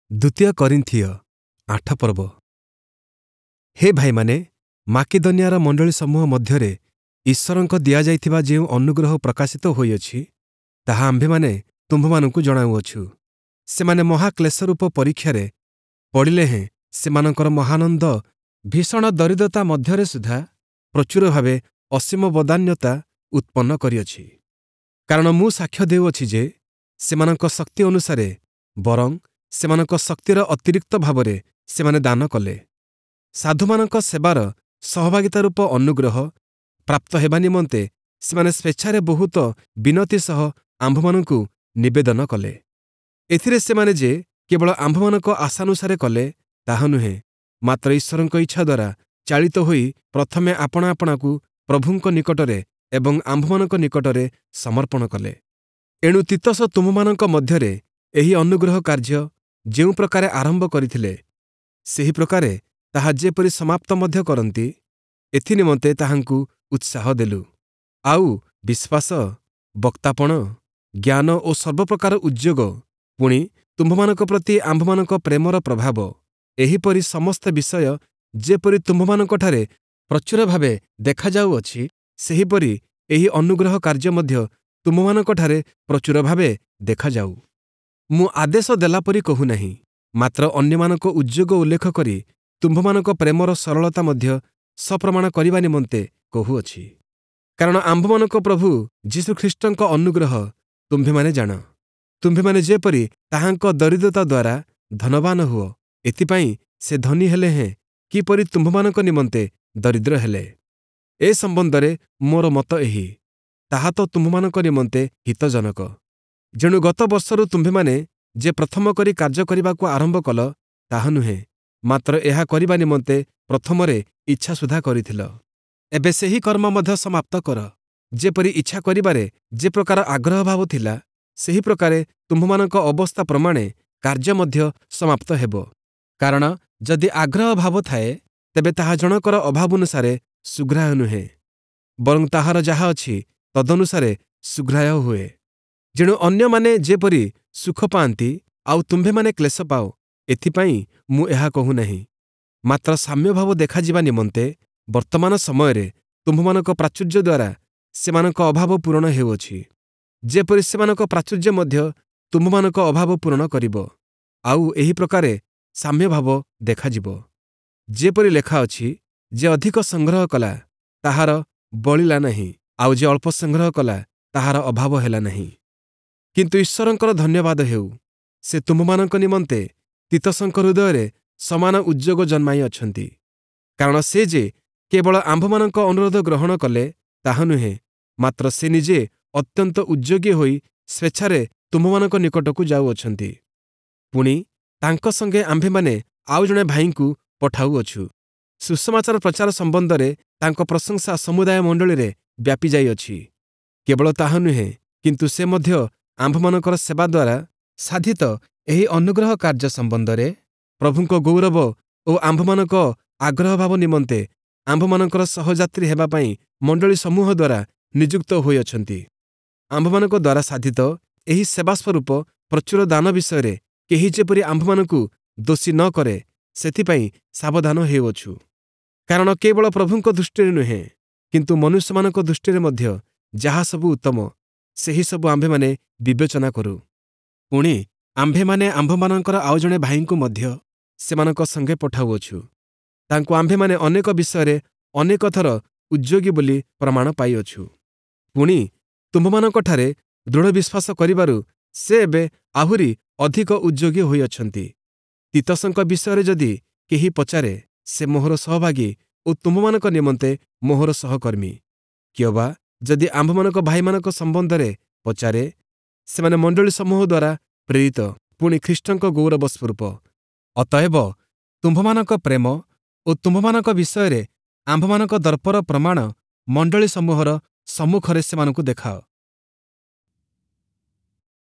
ଦ୍ୱିତୀୟ କରିନ୍ଥିୟ 8 ପର୍ବ। ହେ ଭାଇମାନେ, ମାକିଦନିଆର ମଣ୍ଡଳୀ ସମୂହ ମଧ୍ୟରେ ଈଶ୍ୱରଙ୍କ ଦିଆଯାଇଥିବା ଯେଉଁ ଅନୁଗ୍ରହ ପ୍ରକାଶିତ ହୋଇଅଛି, ତାହା ଆମ୍ଭେମାନେ ତୁମ୍ଭମାନଙ୍କୁ ଜଣାଉଅଛୁ। ସେମାନେ ମହାକ୍ଲେଶରୂପ ପରୀକ୍ଷାରେ ପଡ଼ିଲେ ହେଁ ସେମାନଙ୍କର ମହାନନ୍ଦ ଭୀଷଣ ଦରିଦ୍ରତା ମଧ୍ୟରେ ସୁଦ୍ଧା ପ୍ରଚୁର ଭାବେ ଅସୀମ ବଦାନ୍ୟତା ଉତ୍ପନ୍ନ କରିଅଛି। କାରଣ ମୁଁ ସାକ୍ଷ୍ୟ ଦେଉଅଛି ଯେ ସେମାନଙ୍କ ଶକ୍ତି ଅନୁସାରେ ବରଂ ସେମାନଙ୍କ ଶକ୍ତିର ଅତିରିକ୍ତ ଭାବରେ ସେମାନେ ଦାନ କଲେ। ସାଧୁମାନଙ୍କ ସେବାର ସହଭାଗିତା ରୂପ ଅନୁଗ୍ରହ ପ୍ରାପ୍ତ ହେବା ନିମନ୍ତେ ସେମାନେ ସ୍ୱେଚ୍ଛାରେ ବହୁତ ବିନତି ସହ ଆମ୍ଭମାନଙ୍କୁ ନିବେଦନ କଲେ। ଏଥିରେ ସେମାନେ ଯେ କେବଳ ଆମ୍ଭମାନଙ୍କ ଆଶାନୁସାରେ କଲେ, ତାହା ନୁହେଁ, ମାତ୍ର ଈଶ୍ୱରଙ୍କ ଇଚ୍ଛା ଦ୍ୱାରା ଚାଳିତ ହୋଇ ପ୍ରଥମେ ଆପଣା ଆପଣାକୁ ପ୍ରଭୁଙ୍କ ନିକଟରେ ଏବଂ ଆମ୍ଭମାନଙ୍କ ନିକଟରେ ସମର୍ପଣ କଲେ। ଏଣୁ ତିତସ ତୁମମାନଙ୍କ ମଧ୍ୟରେ ଏହି ଅନୁଗ୍ରହ କାର୍ଯ୍ୟ ଯେଉଁ ପ୍ରକାରେ ଆରମ୍ଭ କରିଥିଲେ, ସେହି ପ୍ରକାରେ ତାହା ଯେପରି ସମାପ୍ତ ମଧ୍ୟ କରନ୍ତି, ଏଥିନିମନ୍ତେ ତାହାଙ୍କୁ ଉତ୍ସାହ ଦେଲୁ। ଆଉ ବିଶ୍ୱାସ, ବକ୍ତାପଣ, ଜ୍ଞାନ ଓ ସର୍ବପ୍ରକାର ଉଦ୍ଯୋଗ, ପୁଣି ତୁମ୍ଭମାନଙ୍କ ପ୍ରତି ଆମ୍ଭମାନଙ୍କ ପ୍ରେମର ପ୍ରଭାବ, ଏହିପରି ସମସ୍ତ ବିଷୟ ଯେପରି ତୁମ୍ଭମାନଙ୍କଠାରେ ପ୍ରଚୁର ଭାବେ ଦେଖାଯାଉଅଛି, ସେହିପରି ଏହି ଅନୁଗ୍ରହ କାର୍ଯ୍ୟ ମଧ୍ୟ ତୁମମାନଙ୍କଠାରେ ପ୍ରଚୁର ଭାବେ ଦେଖାଯାଉ। ମୁଁ ଆଦେଶ ଦେଲାପରି କହୁନାହିଁ, ମାତ୍ର ଅନ୍ୟମାନଙ୍କ ଉଦ୍ଯୋଗ ଉଲ୍ଲେଖ କରି ତୁମ୍ଭମାନଙ୍କ ପ୍ରେମର ସରଳତା ମଧ୍ୟ ସପ୍ରମାଣ କରିବା ନିମନ୍ତେ କହୁଅଛି। କାରଣ ଆମ୍ଭମାନଙ୍କ ପ୍ରଭୁ ଯୀଶୁଖ୍ରୀଷ୍ଟଙ୍କ ଅନୁଗ୍ରହ ତୁମ୍ଭେମାନେ ଜାଣ। ତୁମ୍ଭେମାନେ ଯେପରି ତାହାଙ୍କ ଦରିଦ୍ରତା ଦ୍ୱାରା ଧନବାନ ହୁଅ, ଏଥିପାଇଁ ସେ ଧନୀ ହେଲେ ହେଁ କିପରି ତୁମ୍ଭମାନଙ୍କ ନିମନ୍ତେ ଦରିଦ୍ର ହେଲେ। ଏ ସମ୍ବନ୍ଧରେ ମୋର ମତ ଏହି, ତାହା ତ ତୁମ୍ଭମାନଙ୍କ ନିମନ୍ତେ ହିତଜନକ। ଯେଣୁ ଗତ ବର୍ଷରୁ ତୁମ୍ଭେମାନେ ଯେ ପ୍ରଥମ କରି କାର୍ଯ୍ୟ କରିବାକୁ ଆରମ୍ଭ କଲ, ତାହା ନୁହେଁ, ମାତ୍ର ଏହା କରିବା ନିମନ୍ତେ ପ୍ରଥମରେ ଇଚ୍ଛା ସୁଦ୍ଧା କରିଥିଲ। ଏବେ ସେହି କର୍ମ ମଧ୍ୟ ସମାପ୍ତ କର। ଯେପରି ଇଚ୍ଛା କରିବାରେ ଯେ ପ୍ରକାର ଆଗ୍ରହ ଭାବ ଥିଲା, ସେହି ପ୍ରକାରେ ତୁମ୍ଭମାନଙ୍କ ଅବସ୍ଥା ପ୍ରମାଣେ କାର୍ଯ୍ୟ ମଧ୍ୟ ସମାପ୍ତ ହେବ। କାରଣ ଯଦି ଆଗ୍ରହ ଭାବ ଥାଏ, ତେବେ ତାହା ଜଣକର ଅଭାବ ଅନୁସାରେ ସୁଗ୍ରାହ୍ୟ ନୁହେଁ, ବରଂ ତାହାର ଯାହା ଅଛି ତଦନୁସାରେ ସୁଗ୍ରାହ୍ୟ ହୁଏ। ଯେଣୁ ଅନ୍ୟମାନେ ଯେପରି ସୁଖ ପାଆନ୍ତି ଆଉ ତୁମ୍ଭେମାନେ କ୍ଲେଶ ପାଅ, ଏଥିପାଇଁ ମୁଁ ଏହା କହୁନାହିଁ, ମାତ୍ର ସାମ୍ୟଭାବ ଦେଖାଯିବା ନିମନ୍ତେ ବର୍ତ୍ତମାନ ସମୟରେ ତୁମ୍ଭମାନଙ୍କ ପ୍ରାଚୁର୍ଯ୍ୟ ଦ୍ୱାରା ସେମାନଙ୍କ ଅଭାବ ପୂରଣ ହେଉଅଛି, ଯେପରି ସେମାନଙ୍କ ପ୍ରାଚୁର୍ଯ୍ୟ ମଧ୍ୟ ତୁମ୍ଭମାନଙ୍କ ଅଭାବ ପୂରଣ କରିବ। ଆଉ ଏହି ପ୍ରକାରେ ସାମ୍ୟଭାବ ଦେଖାଯିବ। ଯେପରି ଲେଖା ଅଛି, ଯେ ଅଧିକ ସଂଗ୍ରହ କଲା, ତାହାର ବଳିଲା ନାହିଁ, ଆଉ ଯେ ଅଳ୍ପ ସଂଗ୍ରହ କଲା, ତାହାର ଅଭାବ ହେଲା ନାହିଁ। କିନ୍ତୁ ଈଶ୍ୱରଙ୍କର ଧନ୍ୟବାଦ ହେଉ, ସେ ତୁମ୍ଭମାନଙ୍କ ନିମନ୍ତେ ତିତସଙ୍କ ହୃଦୟରେ ସମାନ ଉଦ୍ଯୋଗ ଜନ୍ମାଇ ଅଛନ୍ତି। କାରଣ ସେ ଯେ କେବଳ ଆମ୍ଭମାନଙ୍କ ଅନୁରୋଧ ଗ୍ରହଣ କଲେ, ତାହା ନୁହେଁ, ମାତ୍ର ସେ ନିଜେ ଅତ୍ୟନ୍ତ ଉଦ୍ଯୋଗୀ ହୋଇ ସ୍ୱେଚ୍ଛାରେ ତୁମ୍ଭମାନଙ୍କ ନିକଟକୁ ଯାଉଅଛନ୍ତି। ପୁଣି ତାଙ୍କ ସଙ୍ଗେ ଆମ୍ଭେମାନେ ଆଉ ଜଣେ ଭାଇଙ୍କୁ ପଠାଉଅଛୁ। ସୁସମାଚାର ପ୍ରଚାର ସମ୍ବନ୍ଧରେ ତାଙ୍କ ପ୍ରଶଂସା ସମୁଦାୟ ମଣ୍ଡଳୀରେ ବ୍ୟାପି ଯାଇଅଛି। କେବଳ ତାହା ନୁହେଁ, କିନ୍ତୁ ସେ ମଧ୍ୟ ଆମ୍ଭମାନଙ୍କର ସେବା ଦ୍ୱାରା ସାଧିତ ଏହି ଅନୁଗ୍ରହ କାର୍ଯ୍ୟ ସମ୍ବନ୍ଧରେ ପ୍ରଭୁଙ୍କ ଗୌରବ ଓ ଆମ୍ଭମାନଙ୍କ ଆଗ୍ରହ ଭାବ ନିମନ୍ତେ ଆମ୍ଭମାନଙ୍କର ସହଯାତ୍ରୀ ହେବା ପାଇଁ ମଣ୍ଡଳୀ ସମୂହ ଦ୍ୱାରା ନିଯୁକ୍ତ ହୋଇଅଛନ୍ତି। ଆମ୍ଭମାନଙ୍କ ଦ୍ୱାରା ସାଧିତ ଏହି ସେବା ସ୍ୱରୂପ ପ୍ରଚୁର ଦାନ ବିଷୟରେ କେହି ଯେପରି ଆମ୍ଭମାନଙ୍କୁ ଦୋଷୀ ନ କରେ, ସେଥିପାଇଁ ସାବଧାନ ହେଉଅଛୁ। କାରଣ କେବଳ ପ୍ରଭୁଙ୍କ ଦୃଷ୍ଟିରେ ନୁହେଁ, କିନ୍ତୁ ମନୁଷ୍ୟମାନଙ୍କ ଦୃଷ୍ଟିରେ ମଧ୍ୟ ଯାହା ସବୁ ଉତ୍ତମ, ସେହି ସବୁ ଆମ୍ଭେମାନେ ବିବେଚନା କରୁ। ପୁଣି ଆମ୍ଭେମାନେ ଆମ୍ଭମାନଙ୍କର ଆଉ ଜଣେ ଭାଇଙ୍କୁ ମଧ୍ୟ ସେମାନଙ୍କ ସଙ୍ଗେ ପଠାଉଅଛୁ। ତାଙ୍କୁ ଆମ୍ଭେମାନେ ଅନେକ ବିଷୟରେ ଅନେକ ଥର ଉଦ୍ଯୋଗୀ ବୋଲି ପ୍ରମାଣ ପାଇଅଛୁ। ପୁଣି ତୁମ୍ଭମାନଙ୍କଠାରେ ଦୃଢ଼ ବିଶ୍ୱାସ କରିବାରୁ ସେ ଏବେ ଆହୁରି ଅଧିକ ଉଦ୍ଯୋଗୀ ହୋଇଅଛନ୍ତି। ତିତସଙ୍କ ବିଷୟରେ ଯଦି କେହି ପଚାରେ, ସେ ମୋହର ସହଭାଗୀ ଓ ତୁମ୍ଭମାନଙ୍କ ନିମନ୍ତେ ମୋହର ସହକର୍ମୀ। କିଅବା ଯଦି ଆମ୍ଭମାନଙ୍କ ଭାଇମାନଙ୍କ ସମ୍ବନ୍ଧରେ ପଚାରେ, ସେମାନେ ମଣ୍ଡଳୀ ସମୂହ ଦ୍ୱାରା ପ୍ରେରିତ, ପୁଣି ଖ୍ରୀଷ୍ଟଙ୍କ ଗୌରବ ସ୍ୱରୂପ। ଅତଏବ ତୁମ୍ଭମାନଙ୍କ ପ୍ରେମ ଓ ତୁମ୍ଭମାନଙ୍କ ବିଷୟରେ ଆମ୍ଭମାନଙ୍କ ଦର୍ପର ପ୍ରମାଣ ମଣ୍ଡଳୀ ସମୂହର ସମ୍ମୁଖରେ ସେମାନଙ୍କୁ ଦେଖାଅ।